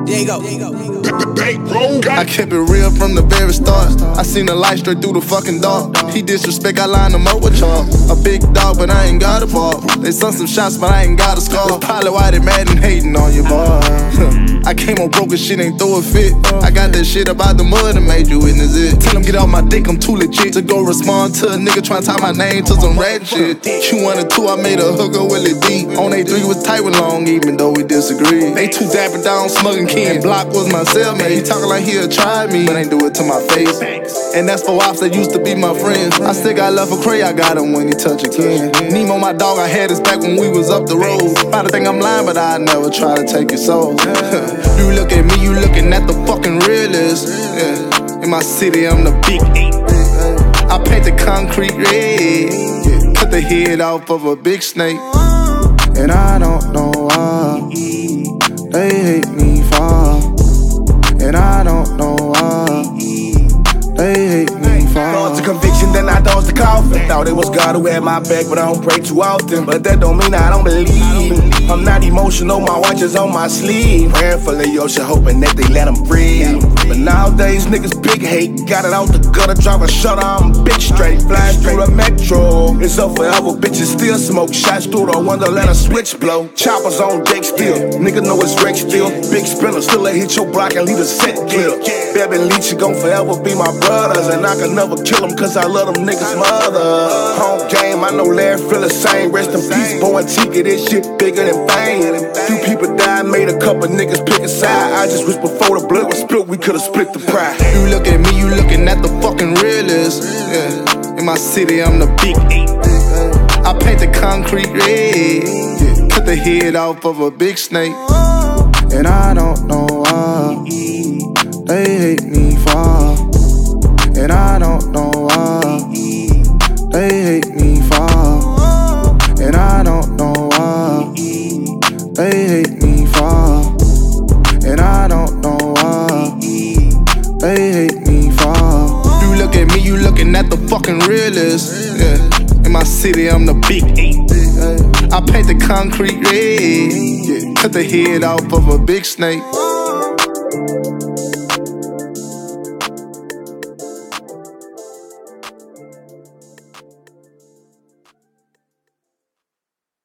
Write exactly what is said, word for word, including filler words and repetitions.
There you go. I kept it real from the very start. I seen the light straight through the fucking dark. He disrespect, I line him up with chalk. A big dog, but I ain't got a ball. They sung some shots, but I ain't got a scar. That's probably why they mad and hating on you, boy. I came on broke and shit, ain't throw a fit. I got that shit about the mud and made you witness it. Tell him get off my dick, I'm too legit to go respond to a nigga tryna tie my name to some rat shit. Q one and two, I made a hooker with it deep. On A three was tight with long, even though we disagree. They two dapping down, smugging king. Block was my cellmate. He talking like he'll try me, but ain't do it to my face. And that's for ops that used to be my friends. I still got love for Cray, I got him when he touch again. Nemo, my dog, I had his back when we was up the road. Probably think I'm lying, but I never try to take your soul. You look at me, you looking at the fucking realest. Yeah. In my city, I'm the big eight. I paint the concrete red. Yeah. Cut the head off of a big snake. And I don't know why they hate me for. And I don't know why they hate me for. Lost the conviction, then I dodged the coffin. Thought it was God who had my back, but I don't pray too often. But that don't mean I don't believe. I'm not emotional, my watch is on my sleeve. Praying for Leosha, hoping that they let him breathe. But nowadays niggas big hate. Got it out the gutter, drive a shutter, I'm bitch straight. Flying through the metro, it's up forever, bitches still smoke. Shots through the window, let a switch blow. Choppers on deck still, nigga know it's wreck still. Big sprinter, still a hit your block and leave a set clear. Beb and Leach gon' forever be my brothers. And I can never kill them cause I love them niggas' mother. Home game, I know Larry feel the same. Rest in peace, Bo and Tika, this shit bigger than fame. Few people died, made a couple niggas pick a side. I just wish before the blood was spilled, we could've split the pride. You look at me, you looking at the fucking realest. Yeah. In my city, I'm the big eight. I paint the concrete red. Yeah. Cut the head off of a big snake. And I don't know why they hate me for. And I don't know why they hate me for. And I don't know why they hate me for. And I don't know why they hate me for. You look at me, you looking at the fucking realest. Yeah. In my city, I'm the big eight. I paint the concrete red. Yeah. Cut the head off of a big snake.